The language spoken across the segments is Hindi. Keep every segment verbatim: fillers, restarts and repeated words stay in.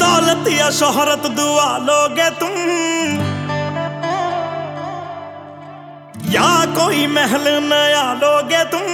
दौलत या शोहरत दुआ लोगे तुम, या कोई महल नया लोगे तुम।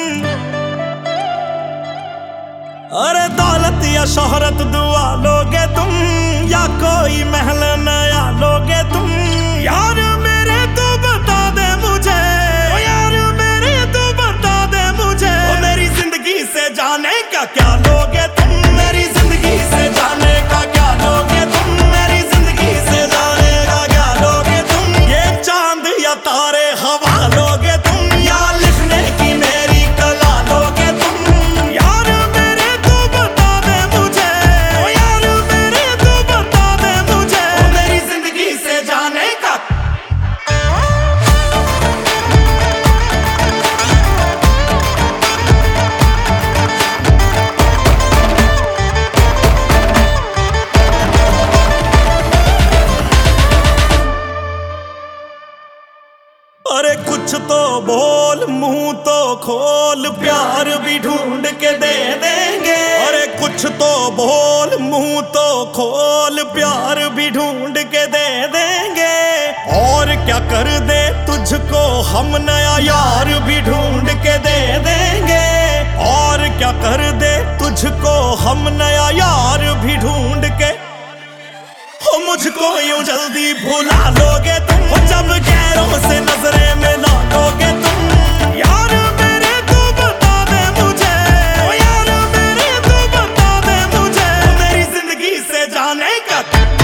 अरे दौलत या शोहरत दुआ लोगे तुम, या कोई महल नया लोगे तुम। यार मेरे तू बता दे मुझे, ओ यार मेरे तू बता दे मुझे, ओ मेरी जिंदगी से जाने का क्या लोगे तुम। मेरी जिंदगी से जाने का क्या लोगे तुम, मेरी जिंदगी से जाने का क्या लोगे तुम। ये चांद या तारे हवा लोगे तुम, या लिखने की मेरी कला लोगे तुम। यार मेरे तू बता दे मुझे, ओ यार मेरे तू बता दे मुझे, ओ मेरी जिंदगी से जाने का। अरे कुछ तो बोल, मुंह तो खोल, प्यार भी ढूंढ के दे देंगे। अरे कुछ तो बोल, मुंह तो खोल, प्यार भी ढूंढ के दे देंगे। और क्या कर दे तुझको हम, नया यार भी ढूंढ के दे देंगे। और क्या कर दे तुझको हम, नया यार भी ढूंढ के। हो मुझको यूं जल्दी भुला लोगे तुम, हो जब गैरों से नजरें मिला लोगे तुम। यार मेरे तू बता दे मुझे, ओ यार मेरे तू बता दे मुझे, मेरी जिंदगी से जाने का।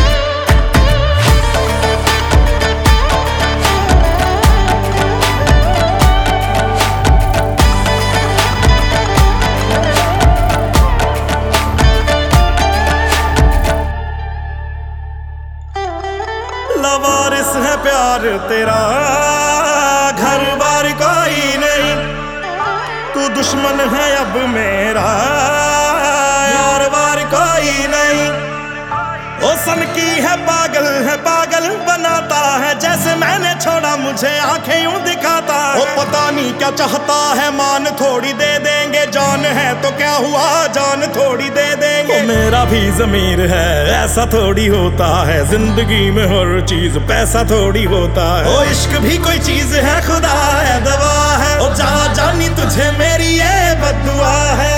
लवारिस है प्यार तेरा, घर बार कोई नहीं। तू दुश्मन है अब मेरा, यार बार कोई नहीं। ओ सन की है पागल है, पागल बनाता है, जैसे मैंने छोड़ा मुझे आंखें यूं दिखाता है। ओ पता नहीं क्या चाहता है, मान थोड़ी दे देंगे। जान है तो क्या हुआ, जान थोड़ी दे देंगे। ओ मेरा भी ज़मीर है, ऐसा थोड़ी होता है। जिंदगी में हर चीज पैसा थोड़ी होता है। ओ इश्क भी कोई चीज है, खुदा है दवा है। ओ जा जानी तुझे मेरी ये बद्दुआ है,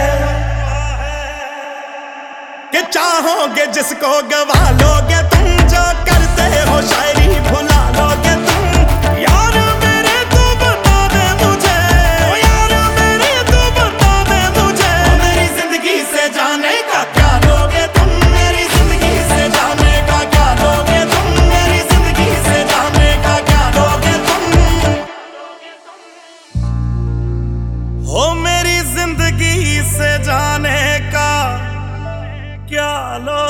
कि चाहोगे जिसको गवा लोगे तुम। जो करते हो शायरी भुला लोगे तुम। यार मेरे तू बता दे मुझे, ओ यार मेरे तू बता दे मुझे, मेरी जिंदगी से जाने का क्या लोगे तुम। मेरी जिंदगी से जाने का क्या लोगे तुम, मेरी जिंदगी से जाने का क्या लोगे तुम। हो मेरी जिंदगी से जाने का क्या लो